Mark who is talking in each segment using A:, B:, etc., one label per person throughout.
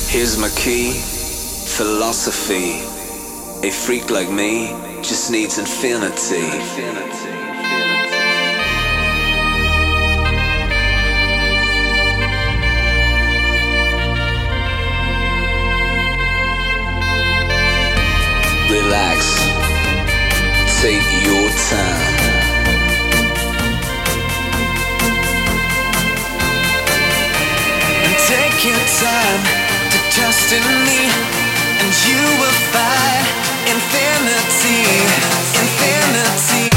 A: Here's my key, philosophy. A freak like me just needs infinity. Relax, take your time.
B: And take your time to trust in me, and you will find infinity, infinity.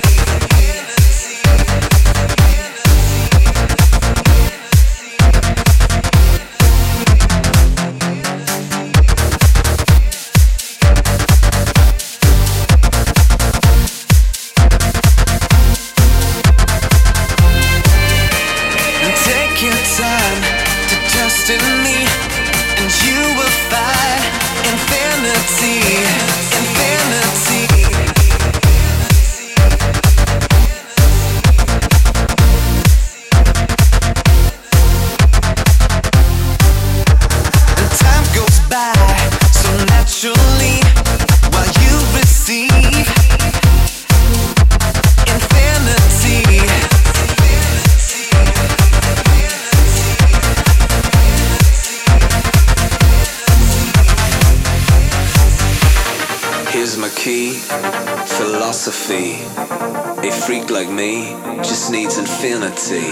A: Here's my key, philosophy. A freak like me just needs infinity.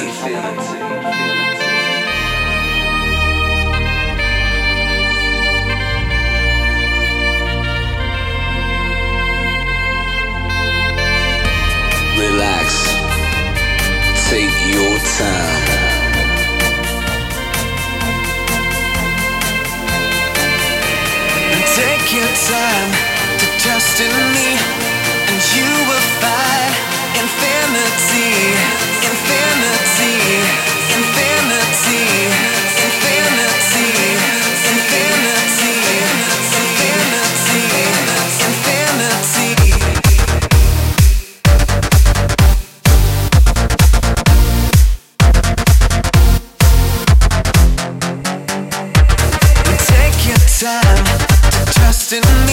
A: Relax, take your time.
B: And take your time to trust in me, and you will find infinity, infinity, infinity, infinity, infinity, infinity, infinity. Take your time to trust in me.